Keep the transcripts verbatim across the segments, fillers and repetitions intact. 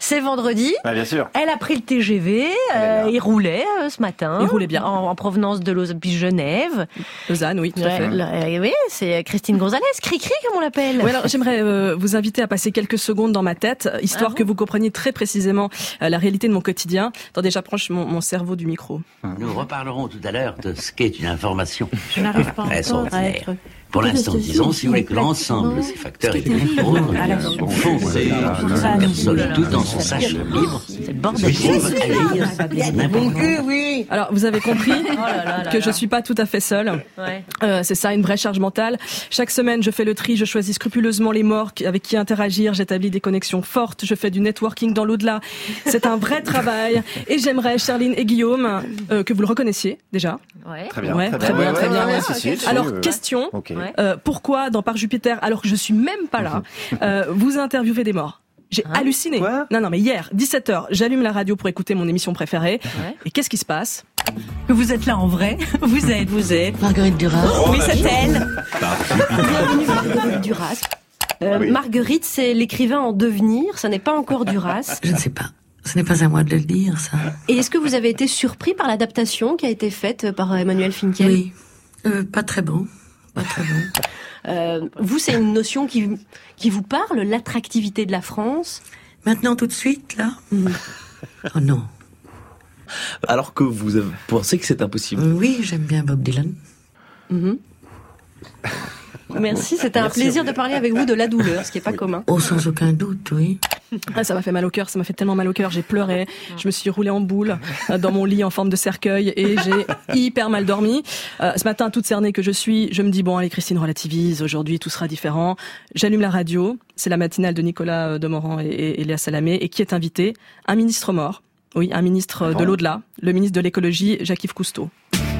c'est vendredi. Ah, bien sûr. Elle a pris le T G V, euh, il roulait euh, ce matin. Il roulait bien. En, en provenance de Lausanne, puis Genève. Lausanne, oui, tout à Ouais, fait. le- oui, c'est Christine Gonzalez, Cri-Cri comme on l'appelle. Ouais, alors, j'aimerais euh, vous inviter à passer quelques secondes dans ma tête, histoire Ah bon que vous compreniez très précisément euh, la réalité de mon quotidien. Attendez, j'approche mon, mon cerveau du micro. Nous reparlerons tout à l'heure de ce qu'est une information. Je n'arrive pas Très encore à ordinaire. être... Pour l'instant, disons, si vous voulez que l'ensemble de ces facteurs économiques au fond, c'est personne tout en son sache libre, C'est le bordel. n'importe où. Alors, vous avez compris Oh là là là que là. je suis pas tout à fait seule. Ouais. Euh, c'est ça, une vraie charge mentale. Chaque semaine, je fais le tri, je choisis scrupuleusement les morts avec qui interagir, j'établis des connexions fortes, je fais du networking dans l'au-delà. C'est un vrai travail. Et j'aimerais, Charline et Guillaume, euh, que vous le reconnaissiez déjà. Ouais. Très bien. Ouais, très bien, très bien. ouais, si, si, si, Alors, euh, question. Ok. Ouais. Euh, pourquoi dans Par Jupiter, alors que je suis même pas là, euh, vous interviewez des morts? J'ai Hein halluciné. Quoi non, non, mais hier, dix-sept heures, j'allume la radio pour écouter mon émission préférée. Ouais. Et qu'est-ce qui se passe? Vous êtes là en vrai. Vous êtes, vous êtes. Marguerite Duras. Oui, c'est elle. Bienvenue Marguerite Duras. Euh, Oui. Marguerite, c'est l'écrivain en devenir, ça n'est pas encore Duras. Je ne sais pas. Ce n'est pas à moi de le dire, ça. Et est-ce que vous avez été surpris par l'adaptation qui a été faite par Emmanuel Finkiel? Oui. Euh, pas très bon. Pas très bon. Euh, vous, c'est une notion qui, qui vous parle, l'attractivité de la France? Maintenant, tout de suite, là? Oh non. Alors que vous avez- pensez que c'est impossible. Euh, Oui, j'aime bien Bob Dylan. Mhm. Merci, c'était un Merci, plaisir Aurélien. de parler avec vous de la douleur, ce qui n'est pas commun. Oh, sans aucun doute, oui. Ah, ça m'a fait mal au cœur, ça m'a fait tellement mal au cœur, j'ai pleuré, je me suis roulée en boule euh, dans mon lit en forme de cercueil et j'ai hyper mal dormi. Euh, ce matin, toute cernée que je suis, je me dis bon allez Christine, relativise, aujourd'hui tout sera différent. J'allume la radio, c'est la matinale de Nicolas euh, Demorand et, et, et Léa Salamé, et qui est invité? Un ministre mort, oui, un ministre euh, de l'au-delà, le ministre de l'écologie, Jacques-Yves Cousteau.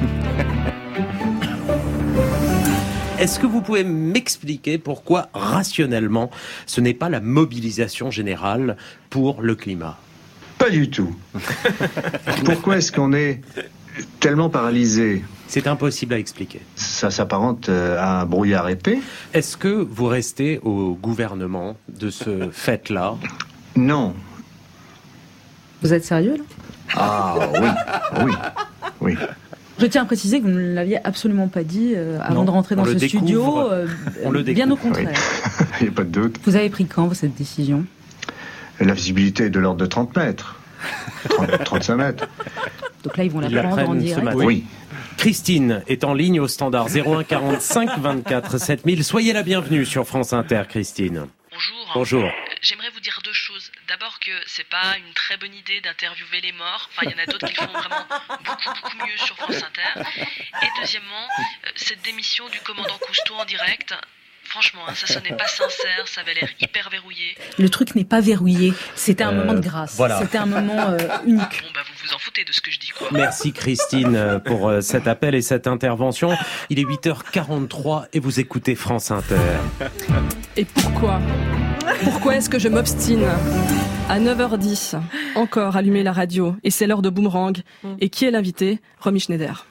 Est-ce que vous pouvez m'expliquer pourquoi, rationnellement, ce n'est pas la mobilisation générale pour le climat? Pas du tout. Pourquoi est-ce qu'on est tellement paralysé? C'est impossible à expliquer. Ça s'apparente euh, à un brouillard épais? Est-ce que vous restez au gouvernement de ce fait-là? Non. Vous êtes sérieux là? Ah oui, oui, oui. Je tiens à préciser que vous ne l'aviez absolument pas dit euh, avant Non, de rentrer on dans le ce découvre. studio. euh, On le bien au découvre, contraire. Il n'y a pas de doute. Vous avez pris quand vous, cette décision? La visibilité est de l'ordre de trente mètres. trente, trente-cinq mètres. Donc là, ils vont la Ils la prendre en prennent ce direct. matin. Oui. Christine est en ligne au standard zéro un quarante-cinq vingt-quatre sept mille. Soyez la bienvenue sur France Inter, Christine. Bonjour. Bonjour. Euh, J'aimerais vous dire deux choses. D'abord que c'est pas une très bonne idée d'interviewer les morts. Enfin, il y en a d'autres qui le font vraiment beaucoup, beaucoup mieux sur France Inter. Et deuxièmement, euh, cette démission du commandant Cousteau en direct, franchement, hein, ça sonnait pas sincère, ça avait l'air hyper verrouillé. Le truc n'est pas verrouillé. C'était un Euh, moment de grâce. voilà. C'était un moment euh, unique. Bon, bah, vous vous en foutez de ce que je dis, quoi. Merci Christine euh, pour euh, cet appel et cette intervention. Il est huit heures quarante-trois et vous écoutez France Inter. Et pourquoi Pourquoi est-ce que je m'obstine? À neuf heures dix, encore allumer la radio, et c'est l'heure de Boomerang. Et qui est l'invité? Romy Schneider.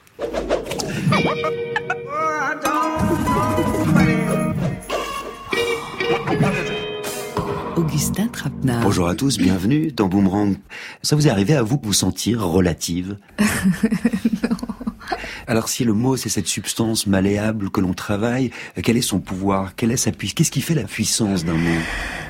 Augustin Trapenard. Bonjour à tous, bienvenue dans Boomerang. Ça vous est arrivé à vous vous sentir relative? Non. Alors si le mot c'est cette substance malléable que l'on travaille, quel est son pouvoir? Quelle est sa puissance? Qu'est-ce qui fait la puissance d'un mot?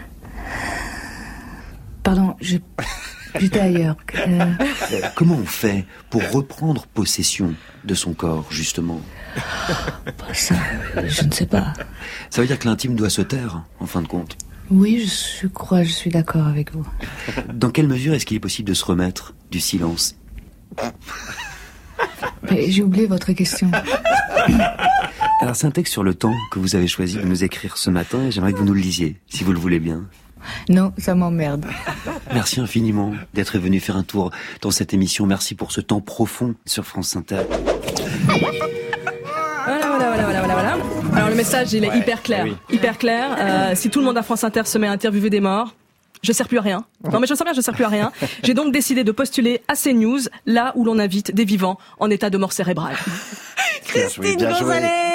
Pardon, je... j'étais ailleurs. Euh, Euh, Comment on fait pour reprendre possession de son corps, justement? bah, ça, je ne sais pas. Ça veut dire que l'intime doit se taire, en fin de compte. Oui, je, je crois, je suis d'accord avec vous. Dans quelle mesure est-ce qu'il est possible de se remettre du silence? Mais j'ai oublié votre question. Alors c'est un texte sur le temps que vous avez choisi de nous écrire ce matin et j'aimerais que vous nous le lisiez, si vous le voulez bien. Non, ça m'emmerde. Merci infiniment d'être venu faire un tour dans cette émission. Merci pour ce temps profond sur France Inter. Voilà, voilà, voilà, voilà, voilà, voilà. Alors le message, il est hyper clair. oui. Hyper clair. Euh, si tout le monde à France Inter se met à interviewer des morts, je sers plus à rien. Non mais je sens bien, je sers plus à rien. J'ai donc décidé de postuler à CNews, là où l'on invite des vivants en état de mort cérébrale. Christine Gonzalez.